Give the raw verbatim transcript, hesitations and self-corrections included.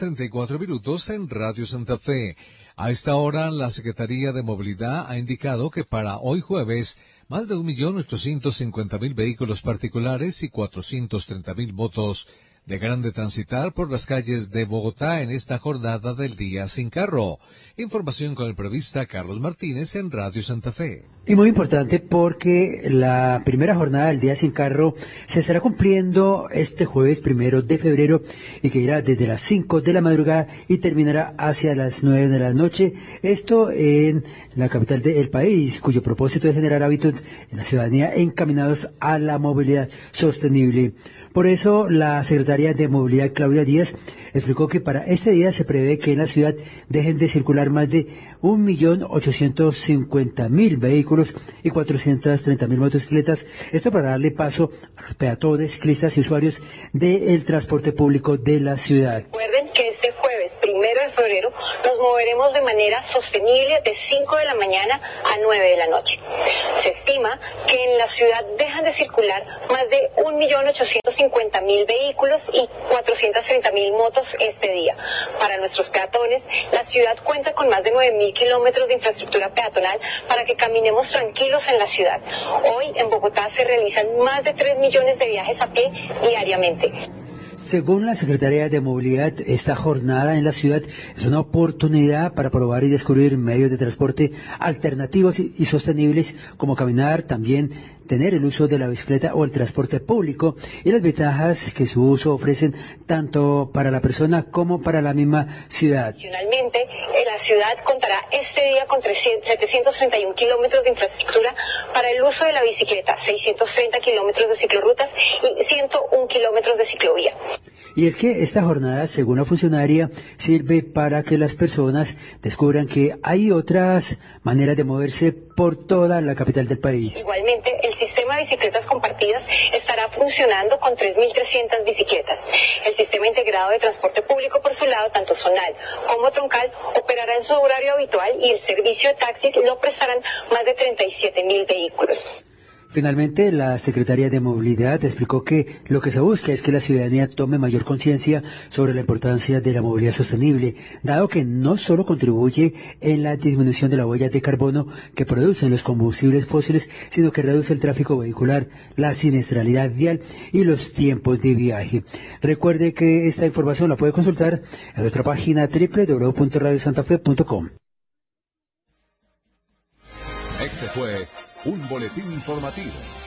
treinta y cuatro minutos en Radio Santa Fe. A esta hora, la Secretaría de Movilidad ha indicado que para hoy jueves, más de un millón ochocientos cincuenta mil vehículos particulares y cuatrocientos treinta mil motos dejarán de transitar por las calles de Bogotá en esta jornada del Día Sin Carro. Información con el periodista Carlos Martínez en Radio Santa Fe. Y muy importante porque la primera jornada del Día Sin Carro se estará cumpliendo este jueves primero de febrero y que irá desde las cinco de la madrugada y terminará hacia las nueve de la noche. Esto en la capital del país, cuyo propósito es generar hábitos en la ciudadanía encaminados a la movilidad sostenible. Por eso, la secretaria de Movilidad, Claudia Díaz, explicó que para este día se prevé que en la ciudad dejen de circular más de un millón ochocientos cincuenta mil vehículos y cuatrocientas treinta mil motocicletas. Esto para darle paso a los peatones, ciclistas y usuarios del transporte público de la ciudad. Recuerden que este jueves, primero de febrero, nos moveremos de manera sostenible de cinco de la mañana a nueve de la noche. Se estima que en la ciudad dejan de circular más de un millón ochocientos cincuenta mil vehículos y cuatrocientas treinta mil motos este día. Para nuestros peatones, la ciudad cuenta con más de nueve mil kilómetros de infraestructura peatonal para que caminemos tranquilos en la ciudad. Hoy en Bogotá se realizan más de tres millones de viajes a pie diariamente. Según la Secretaría de Movilidad, esta jornada en la ciudad es una oportunidad para probar y descubrir medios de transporte alternativos y, y sostenibles, como caminar, también tener el uso de la bicicleta o el transporte público y las ventajas que su uso ofrecen tanto para la persona como para la misma ciudad. Adicionalmente, la ciudad contará este día con setecientos treinta y uno kilómetros de infraestructura para el uso de la bicicleta, seiscientos treinta kilómetros de ciclorrutas y ciento uno kilómetros de ciclovía. Y es que esta jornada, según la funcionaria, sirve para que las personas descubran que hay otras maneras de moverse por toda la capital del país. Igualmente, el sistema de bicicletas compartidas estará funcionando con tres mil trescientas bicicletas. El sistema integrado de transporte público, por su lado, tanto zonal como troncal, operará en su horario habitual y el servicio de taxis lo prestarán más de treinta y siete mil vehículos. Finalmente, la Secretaría de Movilidad explicó que lo que se busca es que la ciudadanía tome mayor conciencia sobre la importancia de la movilidad sostenible, dado que no solo contribuye en la disminución de la huella de carbono que producen los combustibles fósiles, sino que reduce el tráfico vehicular, la siniestralidad vial y los tiempos de viaje. Recuerde que esta información la puede consultar en nuestra página doble u doble u doble u punto radio santa fe punto com. Este fue un boletín informativo